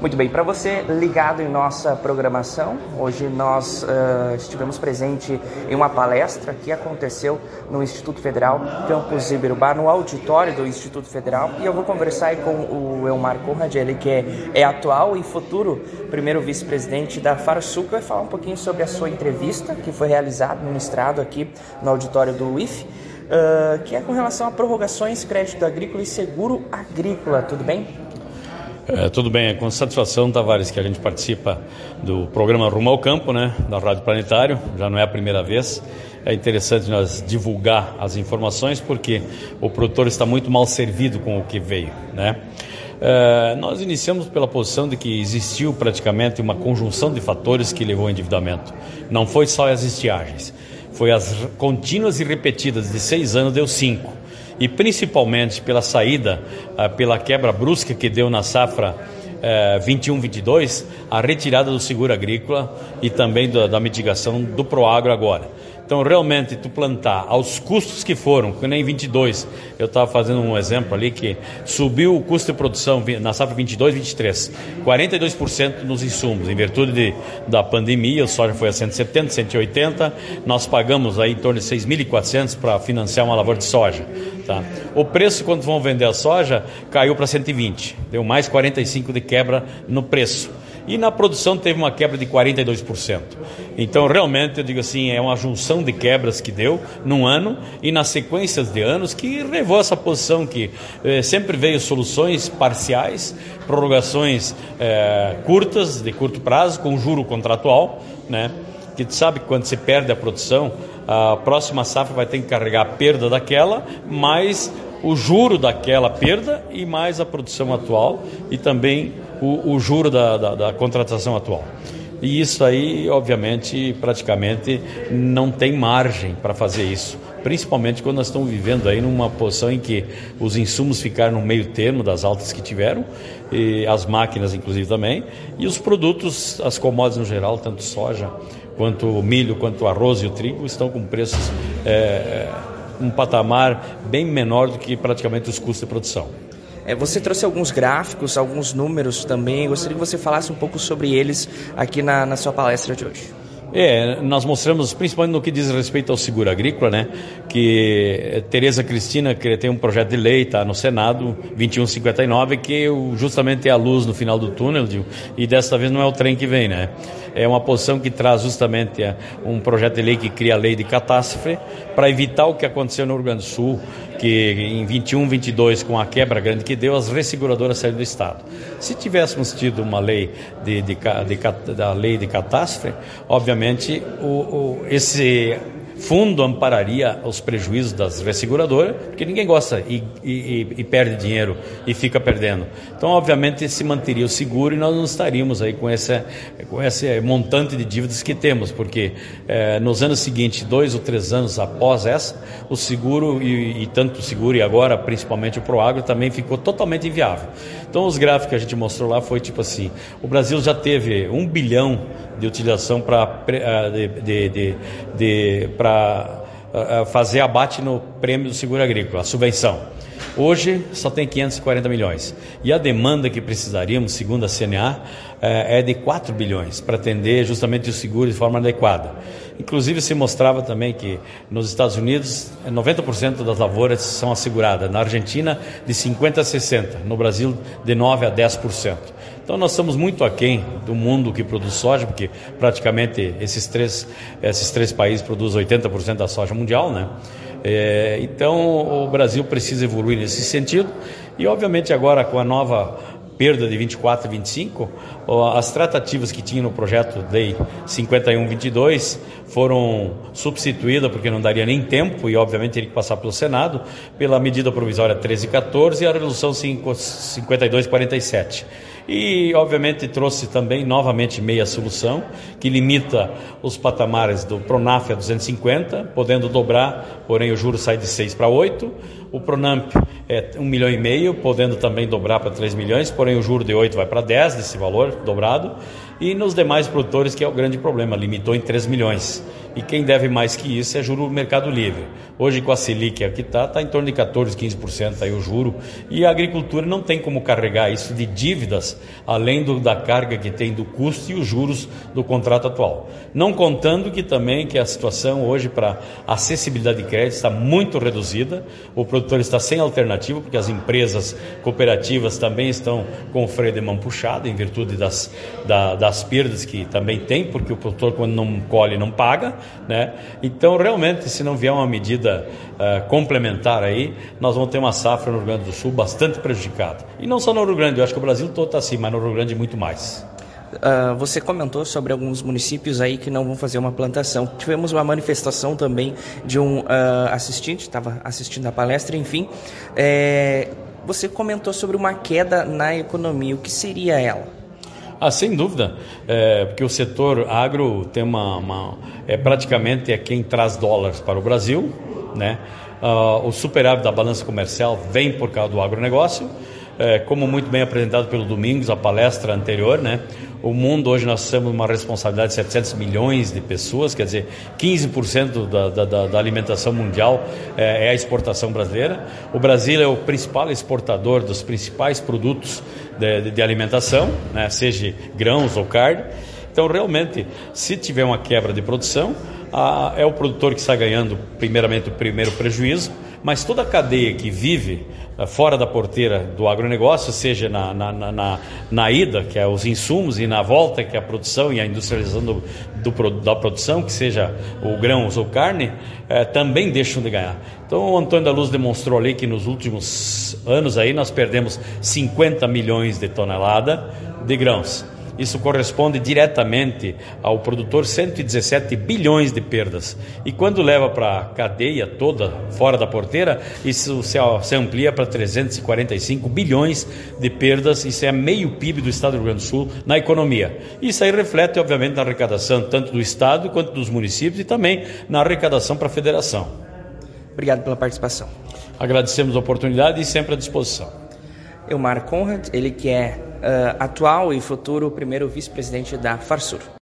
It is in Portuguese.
Muito bem, para você ligado em nossa programação, hoje nós estivemos presente em uma palestra que aconteceu no Instituto Federal Campus Iberubá, no auditório do Instituto Federal, e eu vou conversar aí com o Elmar Conrad, ele que é atual e futuro primeiro vice-presidente da FARSUL, que vai falar um pouquinho sobre a sua entrevista que foi realizada, ministrado aqui no auditório do IF, que é com relação a prorrogações, crédito agrícola e seguro agrícola. Tudo bem? Tudo bem, é com satisfação, Tavares, que a gente participa do programa Rumo ao Campo, né, da Rádio Planetário. Já não é a primeira vez. É interessante nós divulgar as informações porque o produtor está muito mal servido com o que veio, né? Nós iniciamos pela posição de que existiu praticamente uma conjunção de fatores que levou ao endividamento. Não foi só as estiagens, foi as contínuas e repetidas de 6 anos, deu 5. E principalmente pela saída, pela quebra brusca que deu na safra 21-22, a retirada do seguro agrícola e também da mitigação do Proagro agora. Então, realmente, tu plantar aos custos que foram, que nem 22, eu estava fazendo um exemplo ali que subiu o custo de produção na safra 22-23, 42% nos insumos, em virtude da pandemia, o soja foi a 170, 180, nós pagamos aí em torno de 6.400 para financiar uma lavoura de soja. Tá? O preço, quando vão vender a soja, caiu para 120, deu mais 45% de quebra no preço. E na produção teve uma quebra de 42%. Então, realmente, eu digo assim, é uma junção de quebras que deu num ano e nas sequências de anos que levou essa posição que sempre veio soluções parciais, prorrogações curtas, de curto prazo, com juro contratual, né? Que tu sabe que quando se perde a produção, a próxima safra vai ter que carregar a perda daquela, mais o juro daquela perda e mais a produção atual e também o juro da contratação atual. E isso aí, obviamente, praticamente não tem margem para fazer isso, principalmente quando nós estamos vivendo aí numa posição em que os insumos ficaram no meio termo das altas que tiveram, e as máquinas inclusive também, e os produtos, as commodities no geral, tanto soja, quanto o milho, quanto o arroz e o trigo, estão com preços um patamar bem menor do que praticamente os custos de produção. Você trouxe alguns gráficos, alguns números também. Gostaria que você falasse um pouco sobre eles aqui na sua palestra de hoje. Nós mostramos, principalmente no que diz respeito ao seguro agrícola, né, que Tereza Cristina tem um projeto de lei, está no Senado, 2159, que justamente é a luz no final do túnel, e desta vez não é o trem que vem, né? É uma posição que traz justamente um projeto de lei que cria a lei de catástrofe para evitar o que aconteceu no Rio Grande do Sul, que em 21-22, com a quebra grande que deu, as resseguradoras saíram do Estado. Se tivéssemos tido uma lei da lei de catástrofe, obviamente esse fundo ampararia os prejuízos das resseguradoras, porque ninguém gosta e perde dinheiro e fica perdendo. Então, obviamente, se manteria o seguro e nós não estaríamos aí com esse montante de dívidas que temos, porque nos anos seguintes, 2 ou 3 anos após essa, o seguro e tanto o seguro e agora principalmente o Proagro também ficou totalmente inviável. Então, os gráficos que a gente mostrou lá foi tipo assim, o Brasil já teve 1 bilhão de utilização para fazer abate no prêmio do seguro agrícola, a subvenção. Hoje só tem 540 milhões. E a demanda que precisaríamos, segundo a CNA, é de 4 bilhões para atender justamente o seguro de forma adequada. Inclusive se mostrava também que nos Estados Unidos 90% das lavouras são asseguradas, na Argentina de 50% a 60%, no Brasil de 9% a 10%. Então nós estamos muito aquém do mundo que produz soja, porque praticamente esses três países produzem 80% da soja mundial, né? Então o Brasil precisa evoluir nesse sentido e obviamente agora com a nova perda de 24 e 25, as tratativas que tinha no projeto Lei 51-22 foram substituídas, porque não daria nem tempo, e obviamente teria que passar pelo Senado, pela medida provisória 1314 e a resolução 5247. E, obviamente, trouxe também, novamente, meia solução, que limita os patamares do Pronaf a 250, podendo dobrar, porém o juro sai de 6 para 8, O Pronamp é 1,5 milhão, podendo também dobrar para 3 milhões, porém o juro de 8 vai para 10 desse valor dobrado. E nos demais produtores, que é o grande problema, limitou em 3 milhões. E quem deve mais que isso é juro Mercado Livre. Hoje, com a Selic aqui está em torno de 14%, 15% aí o juro. E a agricultura não tem como carregar isso de dívidas, além da carga que tem do custo e os juros do contrato atual. Não contando que a situação hoje para acessibilidade de crédito está muito reduzida. O produtor está sem alternativa, porque as empresas cooperativas também estão com o freio de mão puxado, em virtude das perdas que também tem, porque o produtor, quando não colhe, não paga, né? Então, realmente, se não vier uma medida complementar aí, nós vamos ter uma safra no Rio Grande do Sul bastante prejudicada. E não só no Rio Grande, eu acho que o Brasil todo está assim, mas no Rio Grande muito mais. Você comentou sobre alguns municípios aí que não vão fazer uma plantação. Tivemos uma manifestação também de um assistente, estava assistindo a palestra, enfim. Você comentou sobre uma queda na economia. O que seria ela? Sem dúvida, porque o setor agro tem praticamente quem traz dólares para o Brasil, né? O superávit da balança comercial vem por causa do agronegócio, como muito bem apresentado pelo Domingos, a palestra anterior, né? O mundo hoje nós temos uma responsabilidade de 700 milhões de pessoas, quer dizer, 15% da alimentação mundial é a exportação brasileira. O Brasil é o principal exportador dos principais produtos de alimentação, né, seja grãos ou carne. Então, realmente, se tiver uma quebra de produção, é o produtor que está ganhando primeiramente o primeiro prejuízo, mas toda a cadeia que vive fora da porteira do agronegócio, seja na ida, que é os insumos, e na volta, que é a produção e a industrialização da produção, que seja o grãos ou carne, também deixam de ganhar. Então, o Antônio da Luz demonstrou ali que nos últimos anos aí nós perdemos 50 milhões de toneladas de grãos. Isso corresponde diretamente ao produtor 117 bilhões de perdas. E quando leva para a cadeia toda, fora da porteira, isso se amplia para 345 bilhões de perdas. Isso é meio PIB do Estado do Rio Grande do Sul na economia. Isso aí reflete, obviamente, na arrecadação tanto do Estado quanto dos municípios e também na arrecadação para a federação. Obrigado pela participação. Agradecemos a oportunidade e sempre à disposição. Elmar Conrad, ele que é atual e futuro primeiro vice-presidente da Farsur.